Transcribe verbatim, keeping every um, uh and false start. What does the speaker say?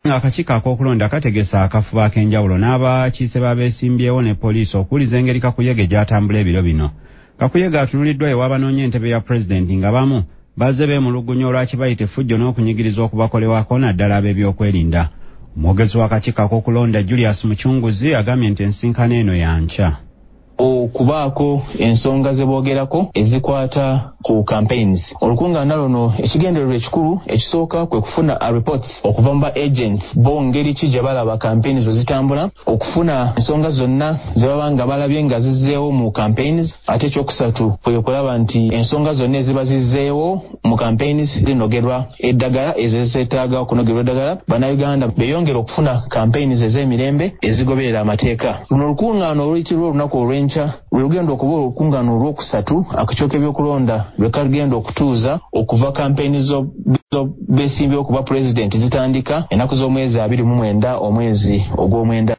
Akakiiko ak'okulonda kategesa akafuba ak'enjawulo n'abakiise b'abeesimbyewo ne poliisi okuwuliza engeri Kakuyege gy'atambula ebiro bino. Kakuyege atunuliddwa ewabanoonya entebe ya pulezidenti nga bamu bazze beemulugunya olwaki bayita effujjo n'okunyigiriza okubakolewako naddala ab'ebyokwerinda. Omwogezi w'akakiiko ak'okulonda Julius Mucunguzi agambye nti ensinkano eno ya nkya. Okubaako ensonga ze boogerako ezikwata ku campaigns. Olukungaana luno ekigendererwa ekikulu ekisooka kwe kufuna a reports okuva mu ba agents bo ngeri ki gye balaba campaigns bwe zitambula, okufuna ensonga zonna ze baba nga balabye nga zizzeewo mu campaigns, ate ekyokusatu kwe kulaba nti ensonga zonna eziba zizzeewo mu campaigns zinogerwa eddagala ezo ezeetaaga okunogerwa eddagala, bannayuganda beeyongera okufuna campaigns ez'emirembe ezigoberera amateeka. Luno olukungaana oluyitirwa olunaku olw'enkya lwe lugenda okuba olukungaana olwokusatu akakiiko k'ebyokulonda lwe kagenda okutuuza okuva kampeyini zo beesimbyewo okuba pulezidenti zitandika ennaku z'omwezi abiri mu mwenda omwezi ogw'omwenda.